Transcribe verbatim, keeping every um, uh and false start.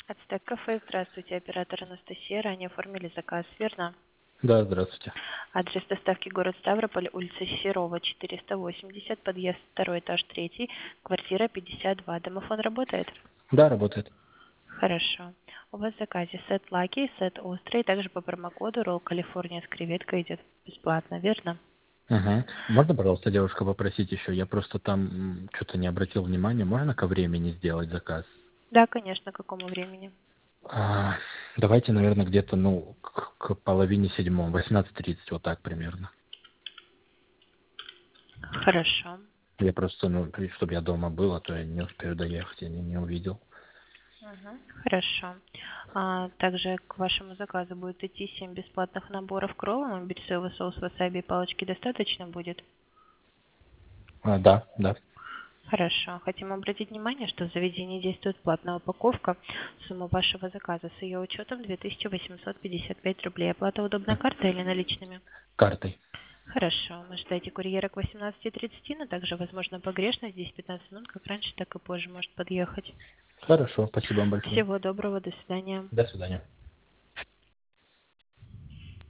Ацтек кафе, здравствуйте, оператор Анастасия, ранее оформили заказ, верно? Да, здравствуйте. Адрес доставки город Ставрополь, улица Серова, четыреста восемьдесят, подъезд второй этаж третий, квартира пятьдесят два. Домофон работает? Да, работает. Хорошо. У вас в заказе сет лаки, сет острый, также по промокоду Roll California с креветкой идет бесплатно, верно? Угу. Можно, пожалуйста, девушка, попросить еще? Я просто там что-то не обратил внимания. Можно ко времени сделать заказ? Да, конечно, к какому времени? А, давайте, наверное, где-то, ну, к, к половине седьмого, восемнадцать тридцать, вот так примерно. Хорошо. Я просто, ну, чтобы я дома был, а то я не успею доехать, я не, не увидел. Мгм. Хорошо. А, также к вашему заказу будет идти семь бесплатных наборов кролла, берцовый соус, васаби и палочки достаточно будет? А, да, да. Хорошо. Хотим обратить внимание, что в заведении действует платная упаковка. Сумма вашего заказа с ее учетом две тысячи восемьсот пятьдесят пять рублей. Оплата удобной картой или наличными? Картой. Хорошо. Вы ждете курьера к восемнадцати тридцати, но также, возможно, погрешность десять-пятнадцать минут, как раньше, так и позже может подъехать. Хорошо, спасибо вам большое. Всего доброго, до свидания. До свидания.